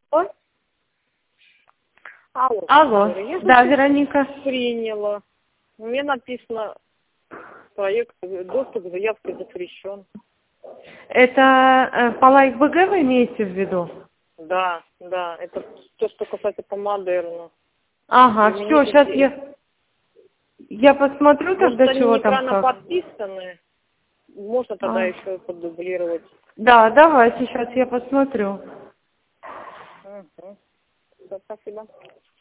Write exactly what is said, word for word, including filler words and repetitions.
Ой. Алло. Алло. Я Да, Вероника. приняла. Мне написано, проект, доступ к заявке запрещен. Это э, по Лайк БГ вы имеете в виду? Да, да, это то, что касается по модерну. Ага, И все, мне сейчас здесь- я, я посмотрю Может, тогда, они чего там неправильно как. подписаны. Можно тогда А. еще поддублировать. Да, давайте, сейчас я посмотрю. Угу. Спасибо.